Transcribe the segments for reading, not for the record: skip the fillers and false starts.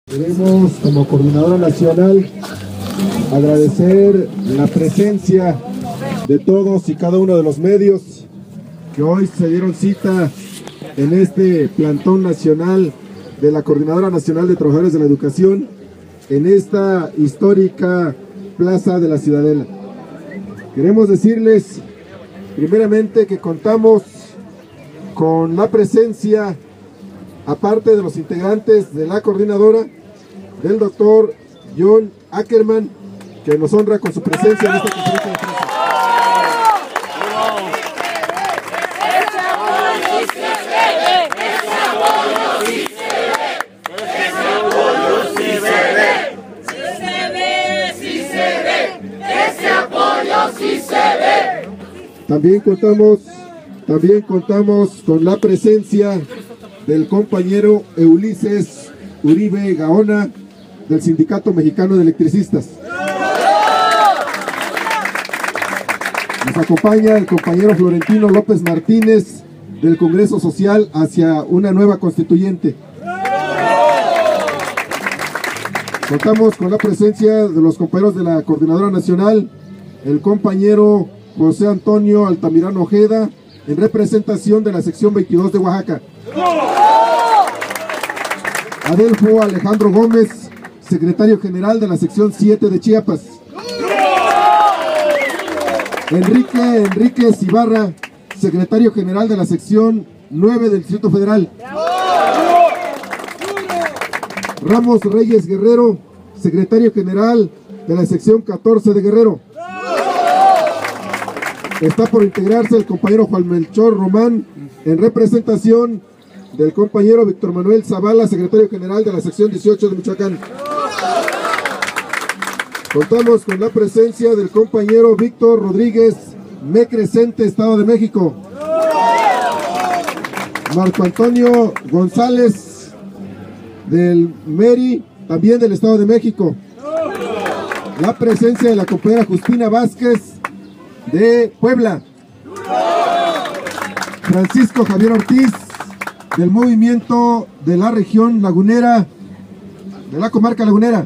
Queremos, como coordinadora nacional, agradecer la presencia de todos y cada uno de los medios que hoy se dieron cita en este plantón nacional de la Coordinadora Nacional de Trabajadores de la Educación, en esta histórica Plaza de la Ciudadela. Queremos decirles, primeramente, que contamos con la presencia, aparte de los integrantes de la coordinadora, del doctor John Ackerman, que nos honra con su presencia en esta conferencia de prensa. También contamos con la presencia del compañero Ulises Uribe Gaona, del Sindicato Mexicano de Electricistas. Nos acompaña el compañero Florentino López Martínez, del Congreso Social hacia una nueva constituyente. Contamos con la presencia de los compañeros de la Coordinadora Nacional, el compañero José Antonio Altamirano Ojeda, en representación de la sección 22 de Oaxaca. Adelfo Alejandro Gómez, secretario general de la sección 7 de Chiapas. Enrique Ibarra, secretario general de la sección 9 del Distrito Federal. Ramos Reyes Guerrero, secretario general de la sección 14 de Guerrero. Está por integrarse el compañero Juan Melchor Román, en representación del compañero Víctor Manuel Zavala, secretario general de la sección 18 de Michoacán. Contamos con la presencia del compañero Víctor Rodríguez Mecrescente, Estado de México. Marco Antonio González del MERI, también del Estado de México. La presencia de la compañera Justina Vázquez de Puebla. Francisco Javier Ortiz, del movimiento de la región lagunera, de la comarca lagunera.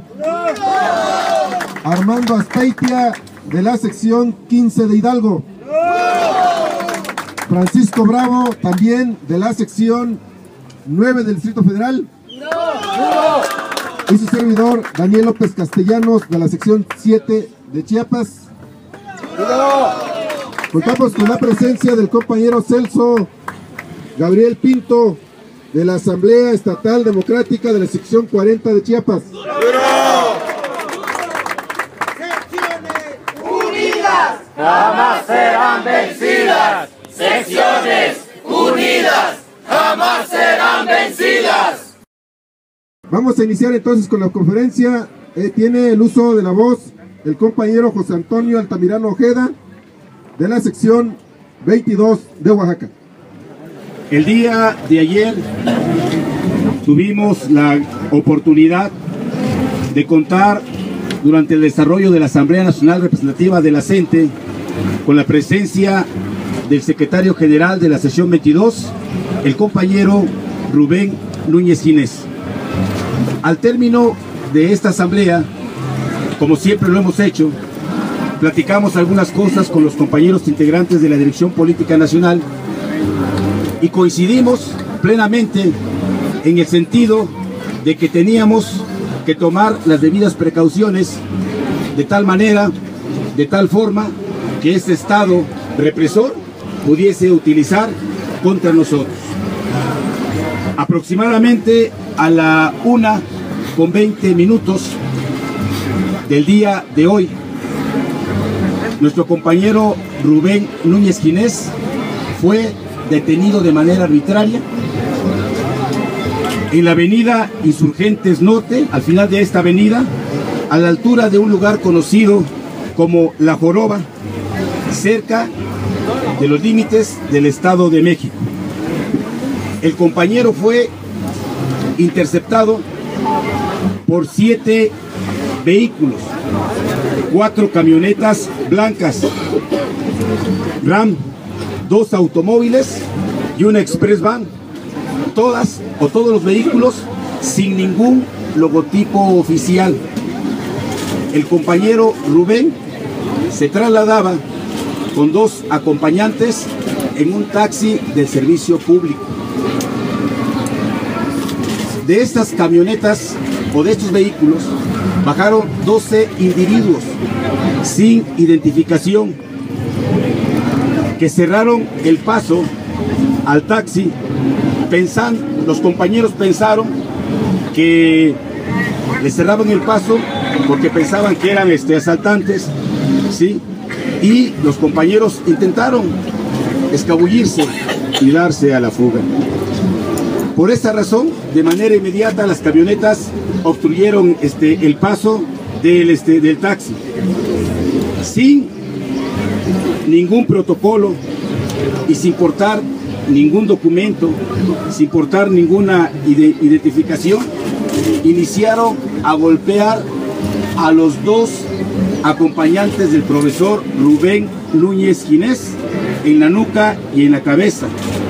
Armando Aspeitia, de la sección 15 de Hidalgo. Francisco Bravo, también de la sección 9 del Distrito Federal. Y su servidor, Daniel López Castellanos, de la sección 7 de Chiapas. Contamos con la presencia del compañero Celso Gabriel Pinto, de la Asamblea Estatal Democrática de la sección 40 de Chiapas. Secciones unidas jamás serán vencidas. Secciones unidas jamás serán vencidas. Vamos a iniciar entonces con la conferencia. Tiene el uso de la voz el compañero José Antonio Altamirano Ojeda, de la sección 22 de Oaxaca. El día de ayer tuvimos la oportunidad de contar durante el desarrollo de la Asamblea Nacional Representativa de la CENTE con la presencia del secretario general de la sección 22, el compañero Rubén Núñez Ginés. Al término de esta asamblea, como siempre lo hemos hecho, platicamos algunas cosas con los compañeros integrantes de la Dirección Política Nacional y coincidimos plenamente en el sentido de que teníamos que tomar las debidas precauciones de tal manera, de tal forma, que este Estado represor pudiese utilizar contra nosotros. Aproximadamente a la 1:20 del día de hoy, nuestro compañero Rubén Núñez Ginés fue detenido de manera arbitraria en la avenida Insurgentes Norte, al final de esta avenida, a la altura de un lugar conocido como La Joroba, cerca de los límites del Estado de México. El compañero fue interceptado por 7 vehículos, 4 camionetas blancas Ram, 2 automóviles y una Express Van, todos los vehículos sin ningún logotipo oficial. El compañero Rubén se trasladaba con 2 acompañantes en un taxi del servicio público. De estas camionetas o de estos vehículos bajaron 12 individuos sin identificación que cerraron el paso al taxi. Los compañeros pensaron que le cerraban el paso porque pensaban que eran asaltantes, ¿sí? Y los compañeros intentaron escabullirse y darse a la fuga. Por esta razón, de manera inmediata, las camionetas obstruyeron el paso del taxi, sin ningún protocolo y sin portar ningún documento, sin portar ninguna identificación. Iniciaron a golpear a los 2 acompañantes del profesor Rubén Núñez Ginés en la nuca y en la cabeza.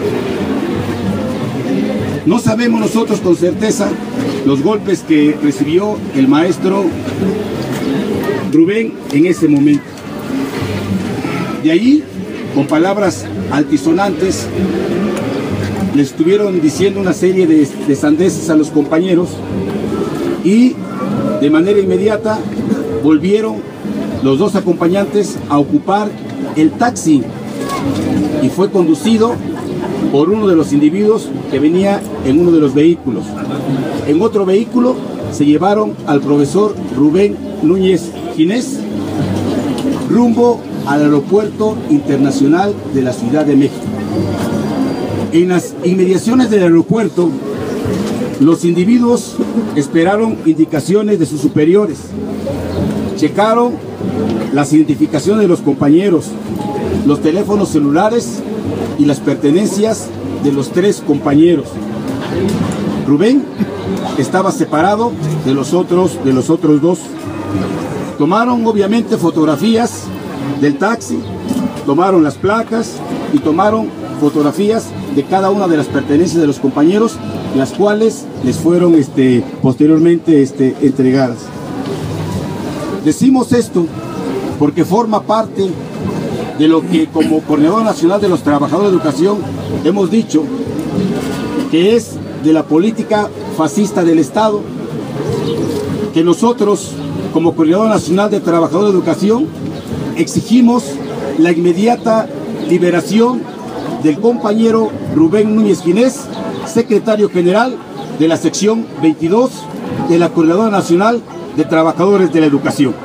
No sabemos nosotros con certeza los golpes que recibió el maestro Rubén en ese momento. De ahí, con palabras altisonantes, le estuvieron diciendo una serie de sandeces a los compañeros y de manera inmediata volvieron los 2 acompañantes a ocupar el taxi y fue conducido por uno de los individuos que venía en uno de los vehículos. En otro vehículo se llevaron al profesor Rubén Núñez Ginés rumbo al Aeropuerto Internacional de la Ciudad de México. En las inmediaciones del aeropuerto, los individuos esperaron indicaciones de sus superiores, checaron las identificaciones de los compañeros, los teléfonos celulares y las pertenencias de los 3 compañeros. Rubén estaba separado de los otros 2. Tomaron obviamente fotografías del taxi, tomaron las placas y tomaron fotografías de cada una de las pertenencias de los compañeros, las cuales les fueron posteriormente entregadas. Decimos esto porque forma parte de lo que como Coordinador Nacional de los Trabajadores de Educación hemos dicho, que es de la política fascista del Estado, que nosotros como Coordinador Nacional de Trabajadores de Educación exigimos la inmediata liberación del compañero Rubén Núñez Ginés, secretario general de la sección 22 de la Coordinadora Nacional de Trabajadores de la Educación.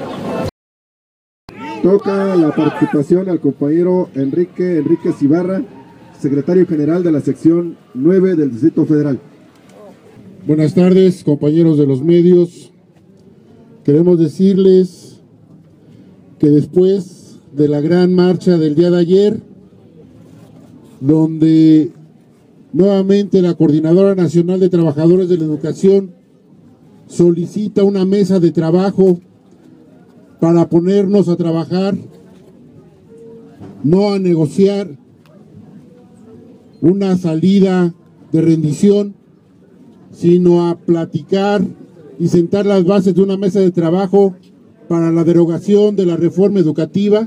Toca la participación al compañero Enrique Ibarra, secretario general de la sección 9 del Distrito Federal. Buenas tardes, compañeros de los medios. Queremos decirles que después de la gran marcha del día de ayer, donde nuevamente la Coordinadora Nacional de Trabajadores de la Educación solicita una mesa de trabajo para ponernos a trabajar, no a negociar una salida de rendición, sino a platicar y sentar las bases de una mesa de trabajo para la derogación de la reforma educativa.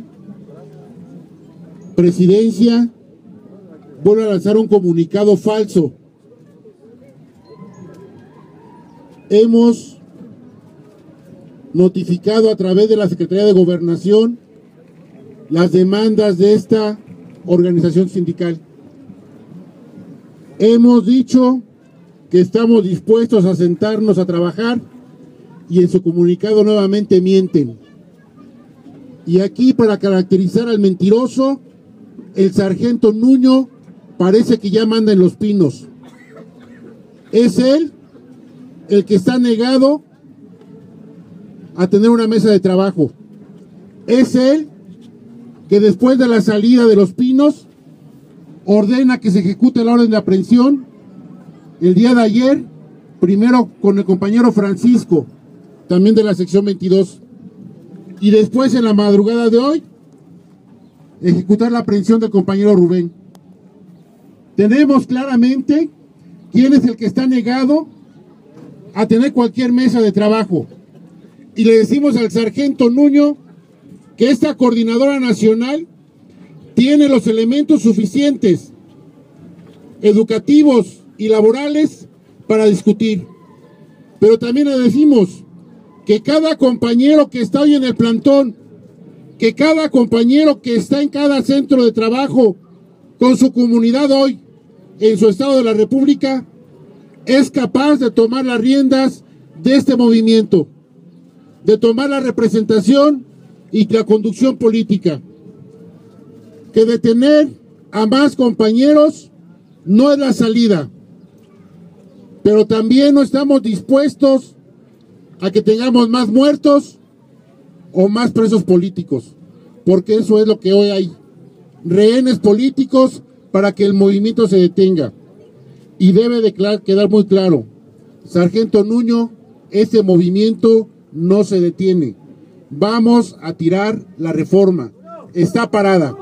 Presidencia vuelve a lanzar un comunicado falso. Hemos notificado a través de la Secretaría de Gobernación las demandas de esta organización sindical. Hemos dicho que estamos dispuestos a sentarnos a trabajar y en su comunicado nuevamente mienten. Y aquí, para caracterizar al mentiroso, el sargento Nuño parece que ya manda en Los Pinos. Es él el que está negado a tener una mesa de trabajo. Es él que después de la salida de Los Pinos ordena que se ejecute la orden de aprehensión el día de ayer, primero con el compañero Francisco, también de la sección 22, y después en la madrugada de hoy ejecutar la aprehensión del compañero Rubén. Tenemos claramente quién es el que está negado a tener cualquier mesa de trabajo. Y le decimos al sargento Nuño que esta coordinadora nacional tiene los elementos suficientes, educativos y laborales, para discutir. Pero también le decimos que cada compañero que está hoy en el plantón, que cada compañero que está en cada centro de trabajo con su comunidad hoy en su estado de la República, es capaz de tomar las riendas de este movimiento, de tomar la representación y la conducción política. Que detener a más compañeros no es la salida, pero también no estamos dispuestos a que tengamos más muertos o más presos políticos, porque eso es lo que hoy hay, rehenes políticos para que el movimiento se detenga. Y debe de quedar muy claro, sargento Nuño, este movimiento no se detiene. Vamos a tirar la reforma, está parada.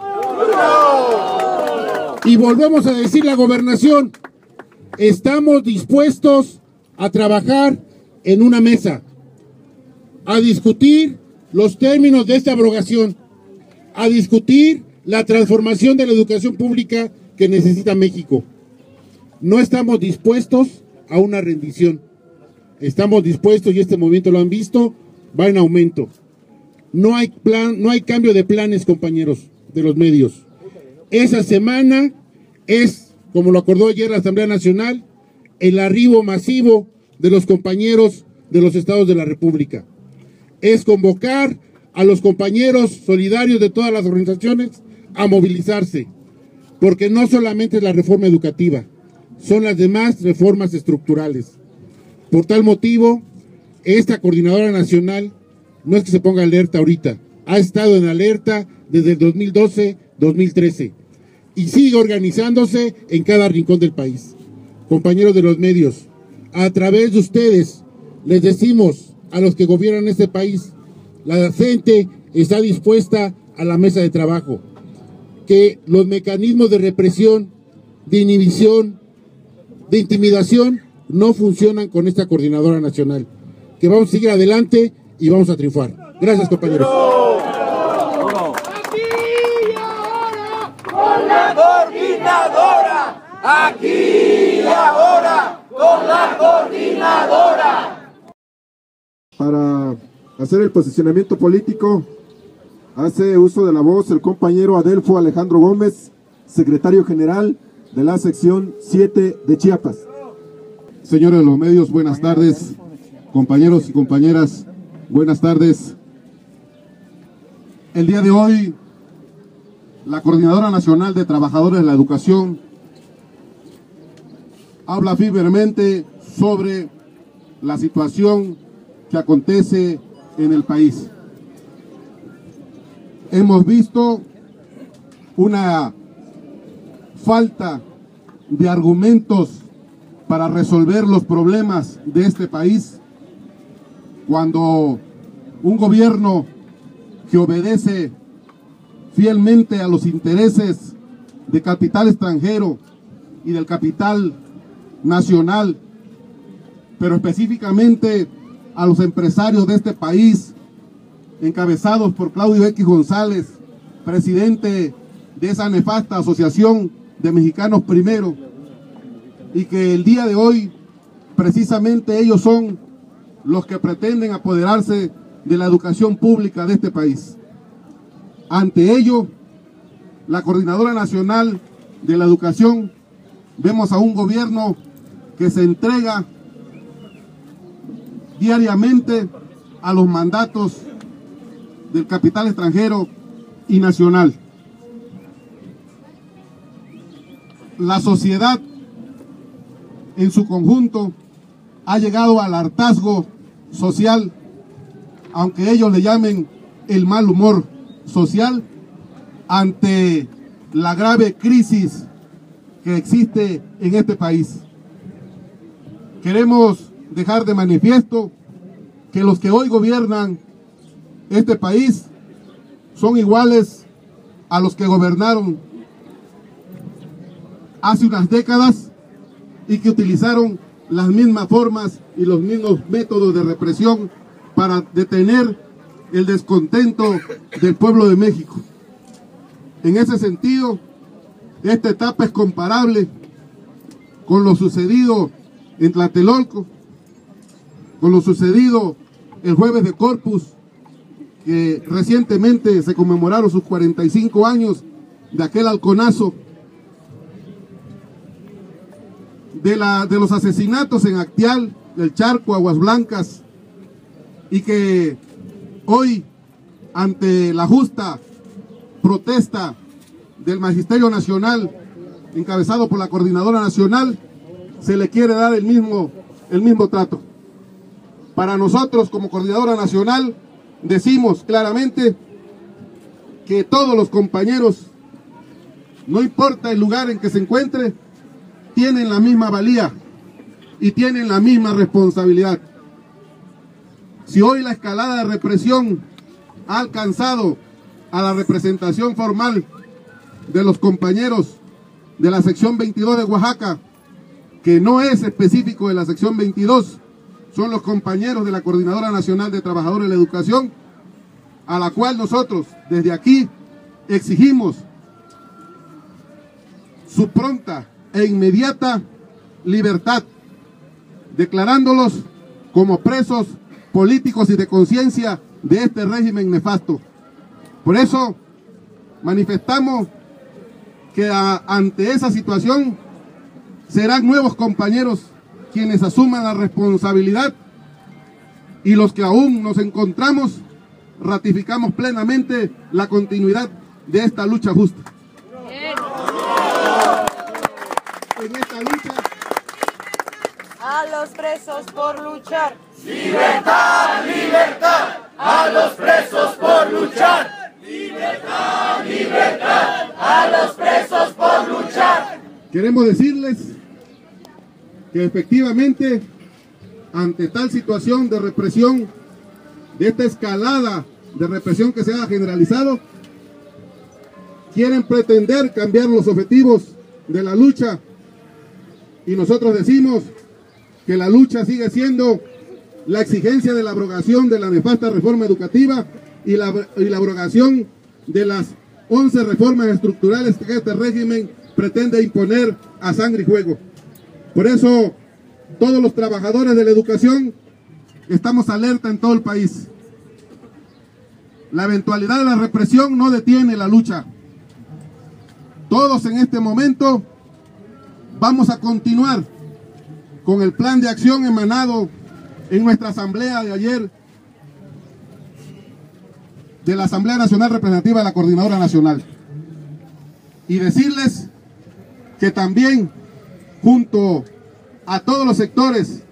Y volvemos a decir la gobernación, estamos dispuestos a trabajar en una mesa, a discutir los términos de esta abrogación, a discutir la transformación de la educación pública que necesita México. No estamos dispuestos a una rendición. Estamos dispuestos, y este movimiento lo han visto, va en aumento. No hay plan, no hay cambio de planes, compañeros de los medios. Esa semana es, como lo acordó ayer la Asamblea Nacional, el arribo masivo de los compañeros de los estados de la República. Es convocar a los compañeros solidarios de todas las organizaciones a movilizarse, porque no solamente es la reforma educativa, son las demás reformas estructurales. Por tal motivo, esta coordinadora nacional no es que se ponga alerta ahorita, ha estado en alerta desde el 2012-2013 y sigue organizándose en cada rincón del país. Compañeros de los medios, a través de ustedes les decimos a los que gobiernan este país, la gente está dispuesta a la mesa de trabajo, que los mecanismos de represión, de inhibición, de intimidación no funcionan con esta coordinadora nacional, que vamos a seguir adelante y vamos a triunfar. Gracias, compañeros. Aquí y ahora con la coordinadora. Aquí y ahora con la coordinadora. Para hacer el posicionamiento político, hace uso de la voz el compañero Adelfo Alejandro Gómez, secretario general de la sección 7 de Chiapas. Señores de los medios, buenas tardes. Compañeros y compañeras, buenas tardes. El día de hoy, la Coordinadora Nacional de Trabajadores de la Educación habla firmemente sobre la situación que acontece en el país. Hemos visto una falta de argumentos para resolver los problemas de este país, cuando un gobierno que obedece fielmente a los intereses de capital extranjero y del capital nacional, pero específicamente a los empresarios de este país, encabezados por Claudio X González, presidente de esa nefasta asociación de Mexicanos Primero, y que el día de hoy precisamente ellos son los que pretenden apoderarse de la educación pública de este país. Ante ello, la Coordinadora Nacional de la Educación, vemos a un gobierno que se entrega diariamente a los mandatos del capital extranjero y nacional. La sociedad en su conjunto ha llegado al hartazgo social, aunque ellos le llamen el mal humor social, ante la grave crisis que existe en este país. Queremos dejar de manifiesto que los que hoy gobiernan este país son iguales a los que gobernaron hace unas décadas y que utilizaron las mismas formas y los mismos métodos de represión para detener el descontento del pueblo de México. En ese sentido, esta etapa es comparable con lo sucedido en Tlatelolco, con lo sucedido el jueves de Corpus, que recientemente se conmemoraron sus 45 años de aquel halconazo, de los asesinatos en Acteal, del Charco, Aguas Blancas, y que hoy, ante la justa protesta del Magisterio Nacional, encabezado por la Coordinadora Nacional, se le quiere dar el mismo trato. Para nosotros, como Coordinadora Nacional, decimos claramente que todos los compañeros, no importa el lugar en que se encuentre, tienen la misma valía y tienen la misma responsabilidad. Si hoy la escalada de represión ha alcanzado a la representación formal de los compañeros de la sección 22 de Oaxaca, que no es específico de la sección 22, son los compañeros de la Coordinadora Nacional de Trabajadores de la Educación, a la cual nosotros desde aquí exigimos su pronta e inmediata libertad, declarándolos como presos políticos y de conciencia de este régimen nefasto. Por eso manifestamos que ante esa situación serán nuevos compañeros quienes asuman la responsabilidad, y los que aún nos encontramos ratificamos plenamente la continuidad de esta lucha justa. En esta lucha, a los presos por luchar. Libertad, libertad, a los presos por luchar. Libertad, libertad, a los presos por luchar. queremos decirles que efectivamente, ante tal situación de represión, de esta escalada de represión que se ha generalizado, quieren pretender cambiar los objetivos de la lucha, y nosotros decimos que la lucha sigue siendo la exigencia de la abrogación de la nefasta reforma educativa y la abrogación de las 11 reformas estructurales que este régimen pretende imponer a sangre y fuego. Por eso, todos los trabajadores de la educación estamos alerta en todo el país. La eventualidad de la represión no detiene la lucha. Todos en este momento vamos a continuar con el plan de acción emanado en nuestra asamblea de ayer, de la Asamblea Nacional Representativa de la Coordinadora Nacional. Y decirles que también, junto a todos los sectores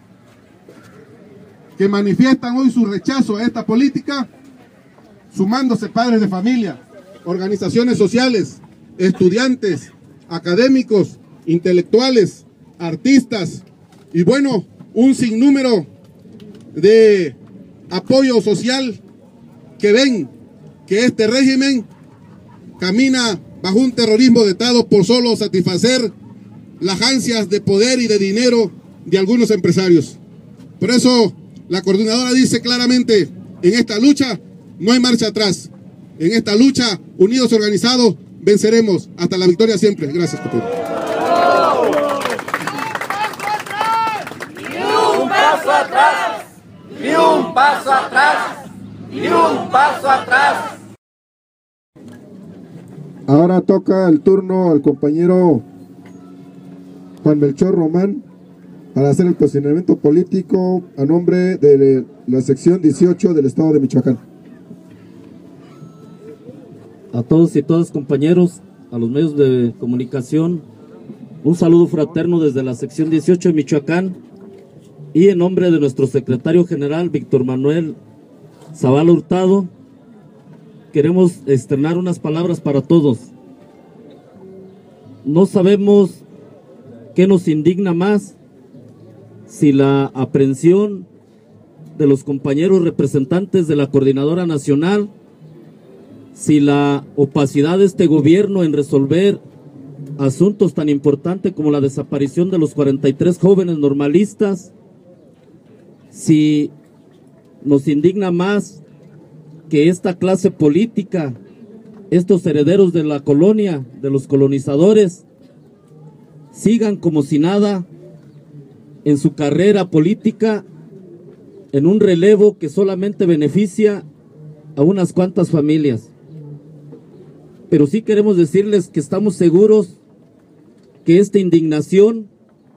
que manifiestan hoy su rechazo a esta política, sumándose padres de familia, organizaciones sociales, estudiantes, académicos, intelectuales, artistas y bueno, un sinnúmero de apoyo social que ven que este régimen camina bajo un terrorismo dictado por solo satisfacer las ansias de poder y de dinero de algunos empresarios. Por eso la coordinadora dice claramente, en esta lucha no hay marcha atrás. En esta lucha, unidos y organizados, venceremos hasta la victoria siempre. Gracias, Pepe. Ni un paso atrás, ni un paso atrás, ni un paso atrás. Ahora toca el turno al compañero Juan Melchor Román para hacer el posicionamiento político a nombre de la sección 18 del estado de Michoacán. A todos y todas compañeros, a los medios de comunicación, un saludo fraterno desde la sección 18 de Michoacán, y en nombre de nuestro secretario general Víctor Manuel Zavala Hurtado, queremos externar unas palabras para todos. No sabemos qué nos indigna más, si la aprehensión de los compañeros representantes de la Coordinadora Nacional, si la opacidad de este gobierno en resolver asuntos tan importantes como la desaparición de los 43 jóvenes normalistas, si nos indigna más que esta clase política, estos herederos de la colonia, de los colonizadores, sigan como si nada en su carrera política, en un relevo que solamente beneficia a unas cuantas familias. Pero sí queremos decirles que estamos seguros que esta indignación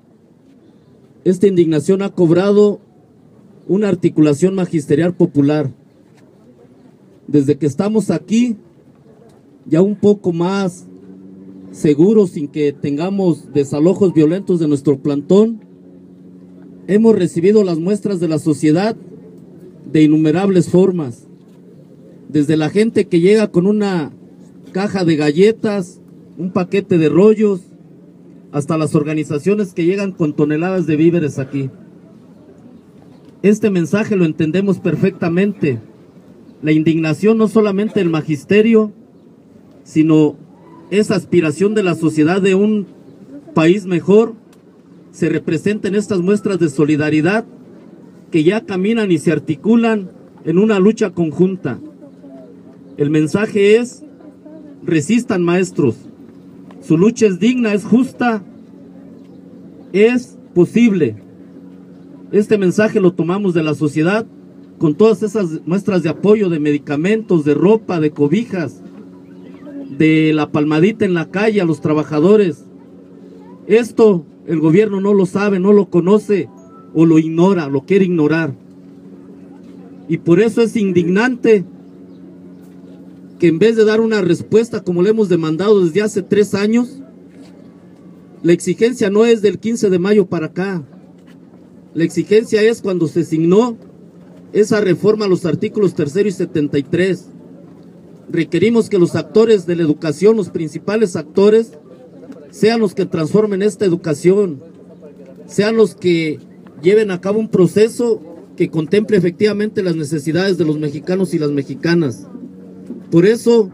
ha cobrado una articulación magisterial popular. Desde que estamos aquí, ya un poco más seguros, sin que tengamos desalojos violentos de nuestro plantón, hemos recibido las muestras de la sociedad de innumerables formas. Desde la gente que llega con una caja de galletas, un paquete de rollos, hasta las organizaciones que llegan con toneladas de víveres aquí. Este mensaje lo entendemos perfectamente. La indignación no solamente del magisterio, sino esa aspiración de la sociedad de un país mejor, se representa en estas muestras de solidaridad que ya caminan y se articulan en una lucha conjunta. El mensaje es: resistan, maestros. Su lucha es digna, es justa, es posible. Este mensaje lo tomamos de la sociedad con todas esas muestras de apoyo, de medicamentos, de ropa, de cobijas, de la palmadita en la calle a los trabajadores. Esto el gobierno no lo sabe, no lo conoce o lo ignora, lo quiere ignorar. Y por eso es indignante que en vez de dar una respuesta como le hemos demandado desde hace 3 años, la exigencia no es del 15 de mayo para acá. La exigencia es cuando se signó esa reforma a los artículos 3 y 73. Requerimos que los actores de la educación, los principales actores, sean los que transformen esta educación, sean los que lleven a cabo un proceso que contemple efectivamente las necesidades de los mexicanos y las mexicanas. Por eso,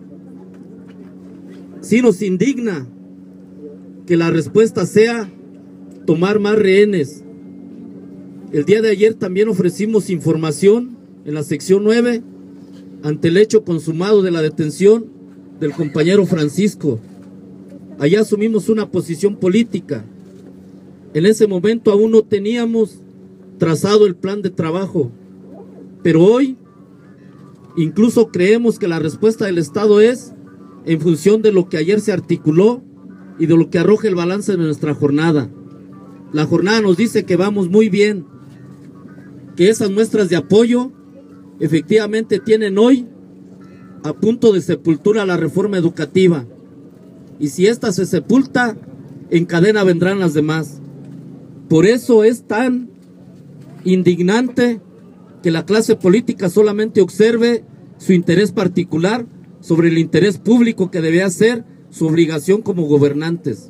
sí nos indigna que la respuesta sea tomar más rehenes. El día de ayer también ofrecimos información en la sección 9 ante el hecho consumado de la detención del compañero Francisco. Allá asumimos una posición política. En ese momento aún no teníamos trazado el plan de trabajo, pero hoy incluso creemos que la respuesta del Estado es en función de lo que ayer se articuló y de lo que arroja el balance de nuestra jornada. La jornada nos dice que vamos muy bien, que esas muestras de apoyo efectivamente tienen hoy a punto de sepultura la reforma educativa. Y si esta se sepulta, en cadena vendrán las demás. Por eso es tan indignante que la clase política solamente observe su interés particular sobre el interés público que debe ser su obligación como gobernantes.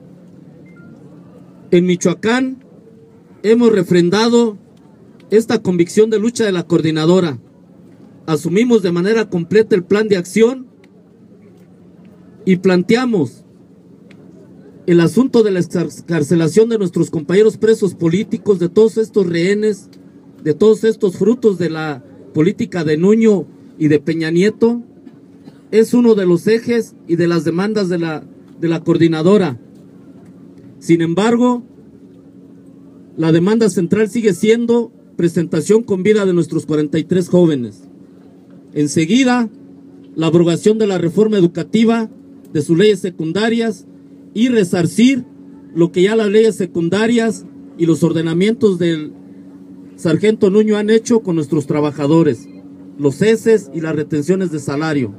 En Michoacán hemos refrendado esta convicción de lucha de la coordinadora. Asumimos de manera completa el plan de acción y planteamos el asunto de la excarcelación de nuestros compañeros presos políticos, de todos estos rehenes, de todos estos frutos de la política de Nuño y de Peña Nieto. Es uno de los ejes y de las demandas de la coordinadora. Sin embargo, la demanda central sigue siendo presentación con vida de nuestros 43 jóvenes. Enseguida, la abrogación de la reforma educativa, de sus leyes secundarias, y resarcir lo que ya las leyes secundarias y los ordenamientos del sargento Nuño han hecho con nuestros trabajadores, los ceses y las retenciones de salario.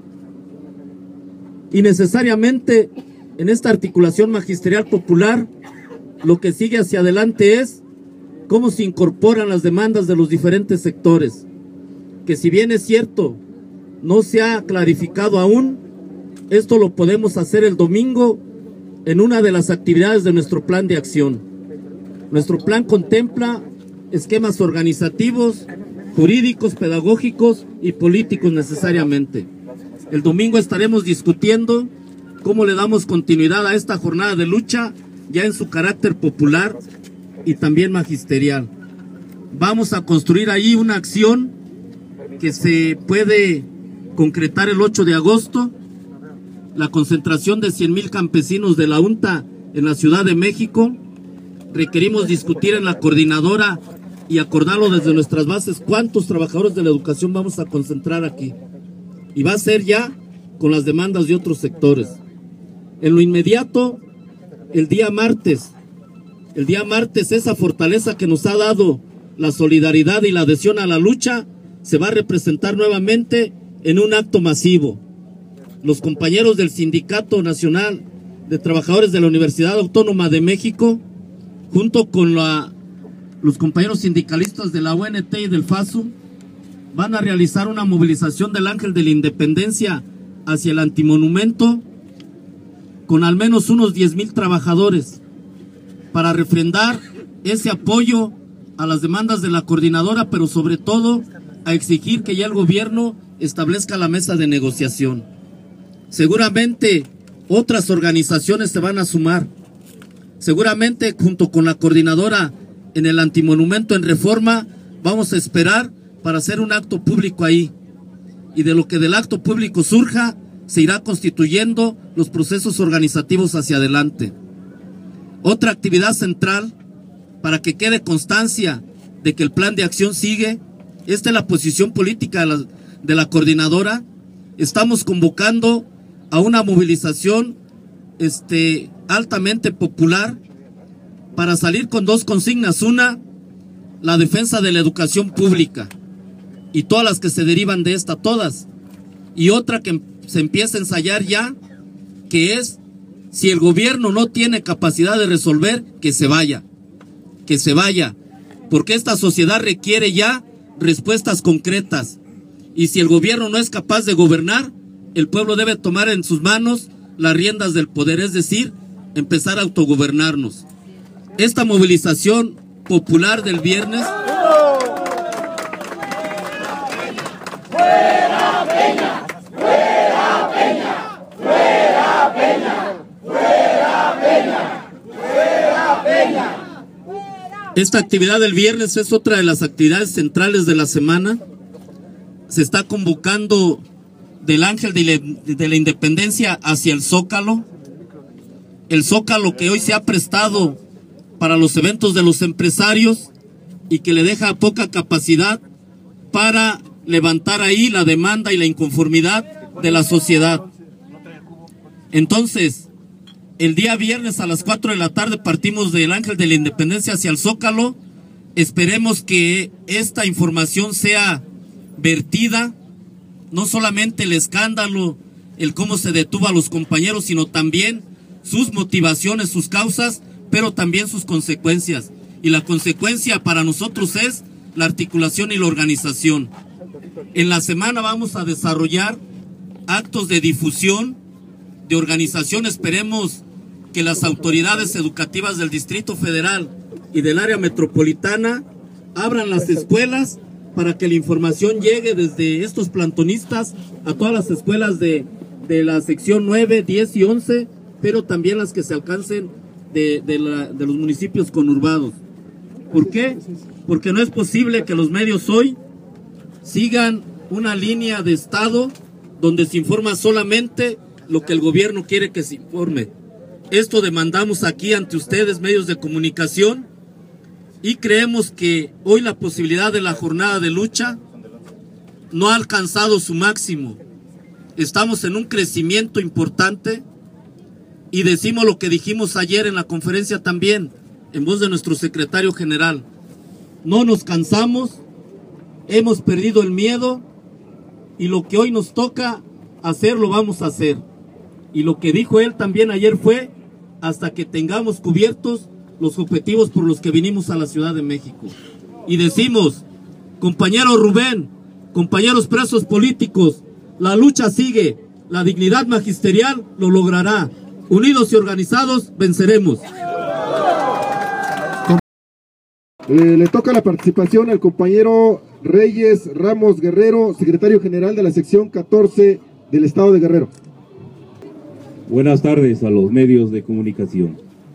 Y necesariamente en esta articulación magisterial popular, lo que sigue hacia adelante es cómo se incorporan las demandas de los diferentes sectores, que si bien es cierto, no se ha clarificado aún, esto lo podemos hacer el domingo en una de las actividades de nuestro plan de acción. Nuestro plan contempla esquemas organizativos, jurídicos, pedagógicos y políticos necesariamente. El domingo estaremos discutiendo cómo le damos continuidad a esta jornada de lucha ya en su carácter popular y también magisterial. Vamos a construir ahí una acción que se puede concretar el 8 de agosto, la concentración de 100,000 campesinos de la UNTA en la Ciudad de México. Requerimos discutir en la coordinadora y acordarlo desde nuestras bases cuántos trabajadores de la educación vamos a concentrar aquí. Y va a ser ya con las demandas de otros sectores. En lo inmediato, el día martes, esa fortaleza que nos ha dado la solidaridad y la adhesión a la lucha, se va a representar nuevamente en un acto masivo. Los compañeros del Sindicato Nacional de Trabajadores de la Universidad Autónoma de México, junto con los compañeros sindicalistas de la UNT y del FASU, van a realizar una movilización del Ángel de la Independencia hacia el antimonumento con al menos unos 10,000 trabajadores para refrendar ese apoyo a las demandas de la coordinadora, pero sobre todo a exigir que ya el gobierno establezca la mesa de negociación. Seguramente otras organizaciones se van a sumar. Seguramente junto con la coordinadora en el antimonumento en Reforma vamos a esperar para hacer un acto público ahí. Y de lo que del acto público surja, se irá constituyendo los procesos organizativos hacia adelante. Otra actividad central, para que quede constancia de que el plan de acción sigue, esta es la posición política de la coordinadora. Estamos convocando a una movilización altamente popular para salir con dos consignas. Una, la defensa de la educación pública y todas las que se derivan de esta, todas. Y otra que se empieza a ensayar ya, que es, si el gobierno no tiene capacidad de resolver, que se vaya, porque esta sociedad requiere ya respuestas concretas. Y si el gobierno no es capaz de gobernar, el pueblo debe tomar en sus manos las riendas del poder, es decir, empezar a autogobernarnos. Esta movilización popular del viernes Esta actividad del viernes es otra de las actividades centrales de la semana. Se está convocando del Ángel de la Independencia hacia el Zócalo. El Zócalo que hoy se ha prestado para los eventos de los empresarios y que le deja poca capacidad para levantar ahí la demanda y la inconformidad de la sociedad. Entonces, el día viernes a las 4 de la tarde partimos del Ángel de la Independencia hacia el Zócalo. Esperemos que esta información sea vertida, no solamente el escándalo, el cómo se detuvo a los compañeros, sino también sus motivaciones, sus causas, pero también sus consecuencias. Y la consecuencia para nosotros es la articulación y la organización. En la semana vamos a desarrollar actos de difusión, de organización. Esperemos que las autoridades educativas del Distrito Federal y del área metropolitana abran las escuelas para que la información llegue desde estos plantonistas a todas las escuelas de la sección 9, 10 y 11, pero también las que se alcancen de los municipios conurbados. ¿Por qué? Porque no es posible que los medios hoy sigan una línea de Estado donde se informa solamente lo que el gobierno quiere que se informe. Esto demandamos aquí ante ustedes, medios de comunicación, y creemos que hoy la posibilidad de la jornada de lucha no ha alcanzado su máximo. Estamos en un crecimiento importante y decimos lo que dijimos ayer en la conferencia también, en voz de nuestro secretario general. No nos cansamos, hemos perdido el miedo y lo que hoy nos toca hacer lo vamos a hacer. Y lo que dijo él también ayer fue hasta que tengamos cubiertos los objetivos por los que vinimos a la Ciudad de México. Y decimos, compañero Rubén, compañeros presos políticos, la lucha sigue, la dignidad magisterial lo logrará. Unidos y organizados venceremos. Le toca la participación al compañero Reyes Ramos Guerrero, secretario general de la sección 14 del Estado de Guerrero. Buenas tardes a los medios de comunicación.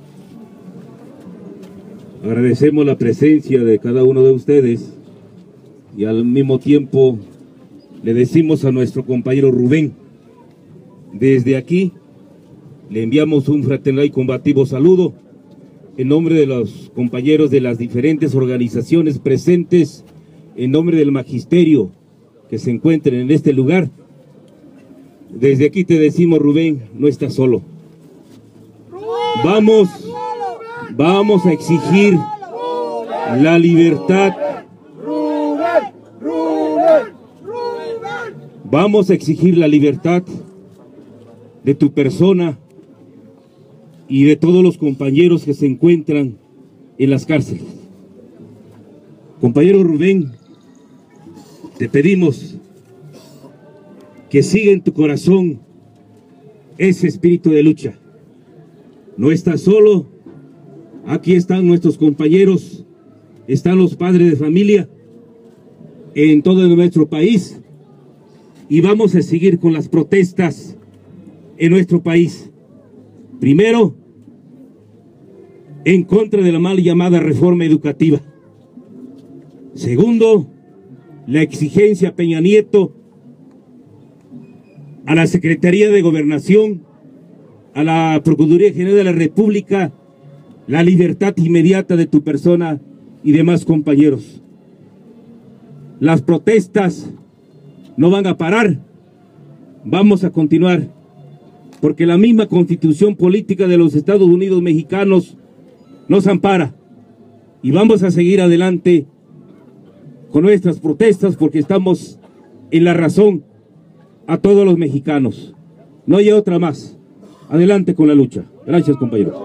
Agradecemos la presencia de cada uno de ustedes y al mismo tiempo le decimos a nuestro compañero Rubén, desde aquí le enviamos un fraternal y combativo saludo en nombre de los compañeros de las diferentes organizaciones presentes, en nombre del magisterio que se encuentren en este lugar. Desde aquí te decimos, Rubén, no estás solo. Vamos a exigir la libertad. Vamos a exigir la libertad de tu persona y de todos los compañeros que se encuentran en las cárceles. Compañero Rubén, te pedimos que siga en tu corazón ese espíritu de lucha. No estás solo, aquí están nuestros compañeros, están los padres de familia en todo nuestro país y vamos a seguir con las protestas en nuestro país. Primero, en contra de la mal llamada reforma educativa. Segundo, la exigencia a Peña Nieto, a la Secretaría de Gobernación, a la Procuraduría General de la República, la libertad inmediata de tu persona y demás compañeros. Las protestas no van a parar, vamos a continuar, porque la misma Constitución Política de los Estados Unidos Mexicanos nos ampara y vamos a seguir adelante con nuestras protestas porque estamos en la razón a todos los mexicanos. No hay otra más. Adelante con la lucha. Gracias, compañeros.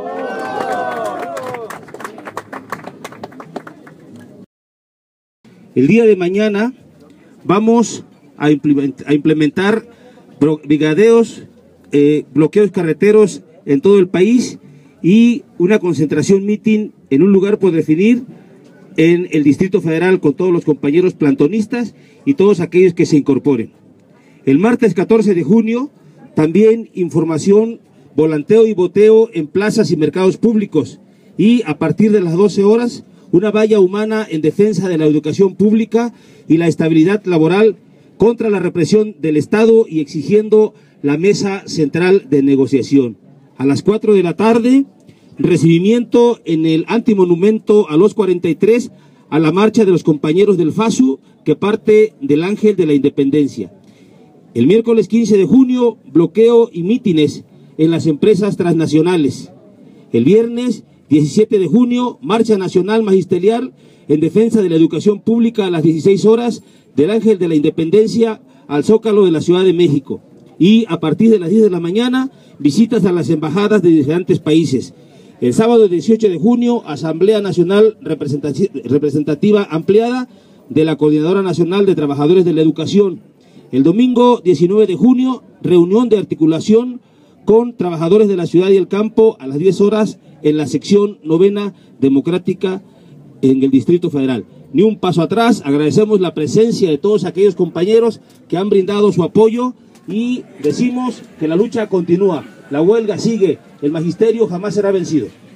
El día de mañana vamos a implementar brigadeos, bloqueos carreteros en todo el país y una concentración meeting en un lugar por definir en el Distrito Federal con todos los compañeros plantonistas y todos aquellos que se incorporen. El martes 14 de junio, también información, volanteo y boteo en plazas y mercados públicos. Y a partir de las 12 horas, una valla humana en defensa de la educación pública y la estabilidad laboral contra la represión del Estado y exigiendo la mesa central de negociación. A las 4 de la tarde, recibimiento en el antimonumento a los 43 a la marcha de los compañeros del FASU que parte del Ángel de la Independencia. El miércoles 15 de junio, bloqueo y mítines en las empresas transnacionales. El viernes 17 de junio, marcha nacional magisterial en defensa de la educación pública a las 16 horas del Ángel de la Independencia al Zócalo de la Ciudad de México. Y a partir de las 10 de la mañana, visitas a las embajadas de diferentes países. El sábado 18 de junio, Asamblea Nacional Representativa Ampliada de la Coordinadora Nacional de Trabajadores de la Educación. El domingo 19 de junio, reunión de articulación con trabajadores de la ciudad y el campo a las 10 horas en la sección 9ª democrática en el Distrito Federal. Ni un paso atrás, agradecemos la presencia de todos aquellos compañeros que han brindado su apoyo y decimos que la lucha continúa, la huelga sigue, el magisterio jamás será vencido.